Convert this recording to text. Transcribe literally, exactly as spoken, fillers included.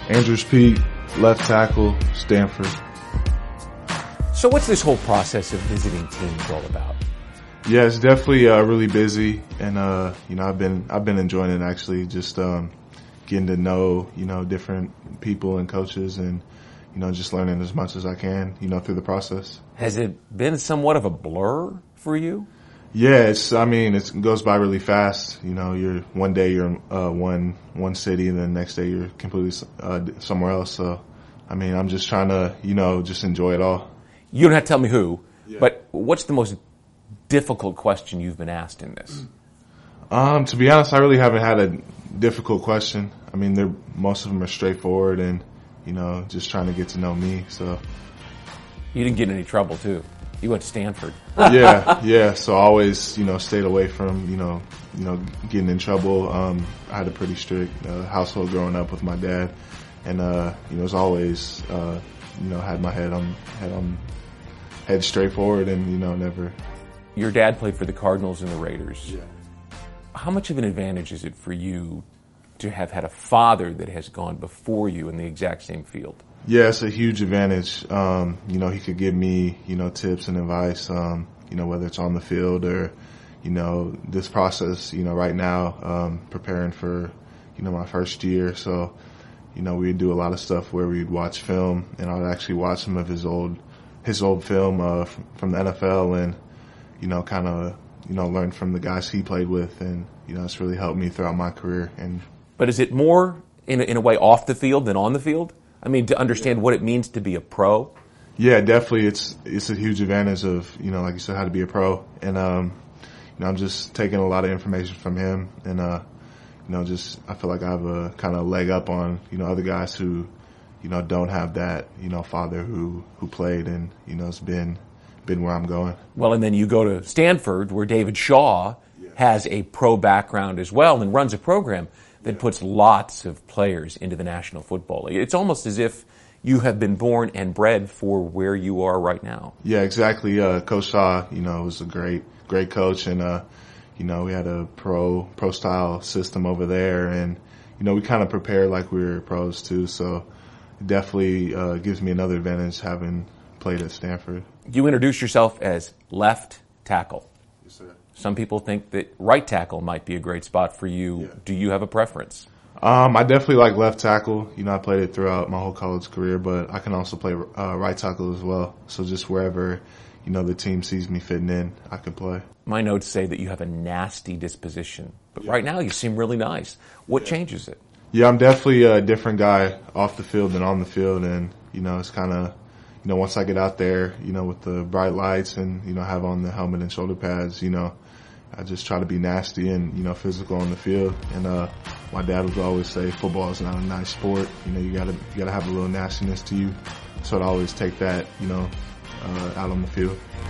Andrews Peak, left tackle, Stanford. So what's this whole process of visiting teams all about? Yeah, it's definitely uh, really busy, and uh, you know, I've been I've been enjoying it actually. Just um, getting to know you know different people and coaches, and you know, just learning as much as I can, you know, through the process. Has it been somewhat of a blur for you? Yeah, it's. I mean, it's, it goes by really fast. You know, you're one day you're in uh, one one city, and then the next day you're completely uh, somewhere else. So, I mean, I'm just trying to, you know, just enjoy it all. You don't have to tell me who, yeah. but what's the most difficult question you've been asked in this? Um, to be honest, I really haven't had a difficult question. I mean, they're most of them are straightforward, and you know, just trying to get to know me. So, you didn't get in any trouble, too. You went to Stanford. yeah, yeah. So I always, you know, stayed away from, you know, you know, getting in trouble. Um, I had a pretty strict uh, household growing up with my dad, and uh, you know, was always, uh, you know, had my head on head on head straight forward, and you know, never. Your dad played for the Cardinals and the Raiders. Yeah. How much of an advantage is it for you to have had a father that has gone before you in the exact same field? Yeah, it's a huge advantage. Um, you know, he could give me, you know, tips and advice, um, you know, whether it's on the field or, you know, this process, you know, right now, um, preparing for, you know, my first year. So, you know, we'd do a lot of stuff where we'd watch film, and I would actually watch some of his old, his old film, uh, from the N F L, and, you know, kind of, you know, learn from the guys he played with. And, you know, it's really helped me throughout my career. And, but is it more in a, in a way off the field than on the field? I mean, to understand what it means to be a pro? Yeah, definitely. It's it's a huge advantage of, you know, like you said, how to be a pro. And, um, you know, I'm just taking a lot of information from him. And, uh, you know, just I feel like I have a kind of leg up on, you know, other guys who, you know, don't have that, you know, father who, who played and, you know, it's been, been where I'm going. Well, and then you go to Stanford where David Shaw yeah. has a pro background as well and runs a program that puts lots of players into the National Football League. It's almost as if you have been born and bred for where you are right now. Yeah, exactly. Uh, Coach Shaw, you know, was a great, great coach, and uh, you know, we had a pro, pro style system over there, and you know, we kind of prepared like we were pros too. So, it definitely uh, gives me another advantage having played at Stanford. You introduce yourself as left tackle. Yes, sir. Some people think that right tackle might be a great spot for you. Yeah. Do you have a preference? Um, I definitely like left tackle. You know, I played it throughout my whole college career, but I can also play uh, right tackle as well. So just wherever, you know, the team sees me fitting in, I can play. My notes say that you have a nasty disposition, but yeah. right now you seem really nice. What yeah. changes it? Yeah, I'm definitely a different guy off the field than on the field, and, you know, it's kind of, you know, once I get out there, you know, with the bright lights and, you know, have on the helmet and shoulder pads, you know, I just try to be nasty and, you know, physical on the field. And, uh, my dad would always say football is not a nice sport. You know, you gotta, you gotta have a little nastiness to you. So I'd always take that, you know, uh, out on the field.